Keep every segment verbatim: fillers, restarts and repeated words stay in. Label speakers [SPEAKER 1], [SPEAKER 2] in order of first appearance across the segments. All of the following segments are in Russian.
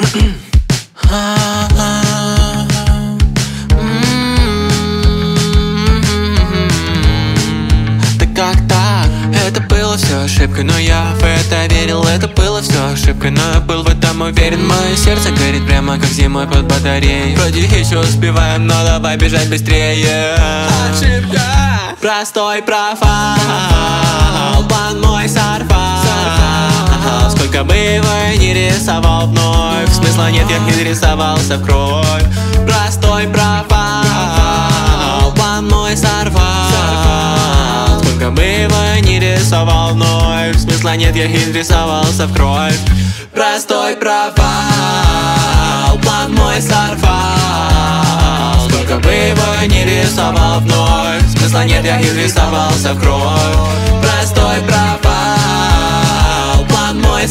[SPEAKER 1] Так как так? Это было все ошибкой, но я в это верил. Это было все ошибкой, но я был в этом уверен. Мое сердце горит прямо как зимой под батареей. Вроде еще успеваем, но давай бежать быстрее. Ошибка, простой провал, план мой сорвал. Сколько бы его ни рисовал вновь, смысла нет, я не рисовался в кровь. Простой провал, план мой сорвал. Сколько бы его ни рисовал вновь, смысла нет, я рисовался в кровь. Простой провал, план мой сорвал. Сколько бы его ни рисовал вновь, смысла нет, я рисовался в кровь. Простой провал, план мой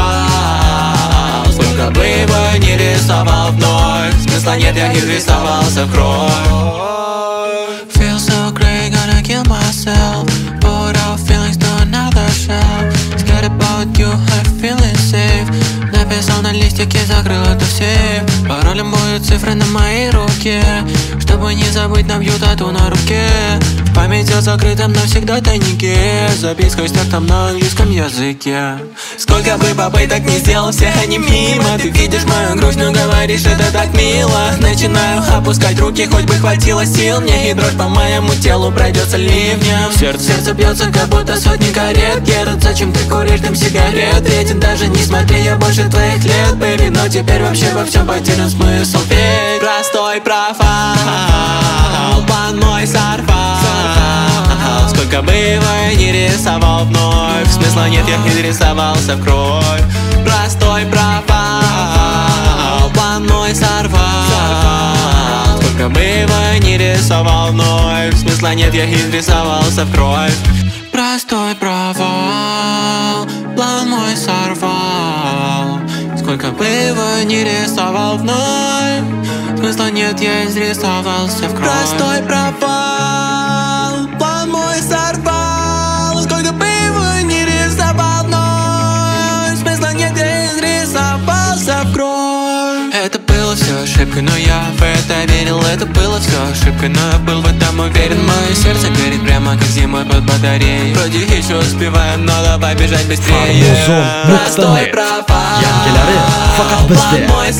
[SPEAKER 1] сорвал. Сколько бы его ни рисовал вновь, смысла нет, я рисовался в кровь. Feel so great, gonna kill myself. Put out feelings to another shelf. Scared about you, I'm feeling safe. Написал на листике, закрыл это в сейф. Паролем будут цифры на моей руке. Чтобы не забыть, набью тату на руке. В памяти о закрытом навсегда тайнике. Записка с текстом на английском языке. Сколько бы попыток не сделал, все они мимо. Ты видишь мою грусть, но говоришь, это так мило. Начинаю опускать руки, хоть бы хватило сил мне. И дрожь по моему телу пройдется ливнем. Сердце, сердце бьется, как будто сотни карет едут. Зачем ты куришь дым сигарет? Ветер, даже не смотри, я больше твоих лет, бэби. Но теперь вообще во всем потерян смысл. Ведь простой провал, план мой сорвал. Сколько бы его ни рисовал вновь, смысла нет, я не рисовался в кровь. Простой провал, план мой сорвал. Сколько бы его ни рисовал вновь, смысла нет, я не рисовался в кровь. Простой провал, план мой сорвал. Сколько бы его ни рисовал вновь, смысла нет, я изрисовался в кровь. Простой провал, план мой сорвал. Сколько бы его ни рисовал вновь, смысла нет, я изрисовался в кровь. Это было все ошибкой, но я в это верил. Это было все ошибкой, но я был в этом уверен. Мое сердце горит прямо как зимой под батареей. Вроде еще успеваем, но давай бежать быстрее. Простой провал, план мой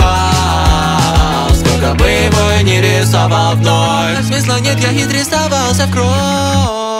[SPEAKER 1] сорвал. Сколько бы его ни рисовал вновь, смысла нет, я не рисовался в кровь.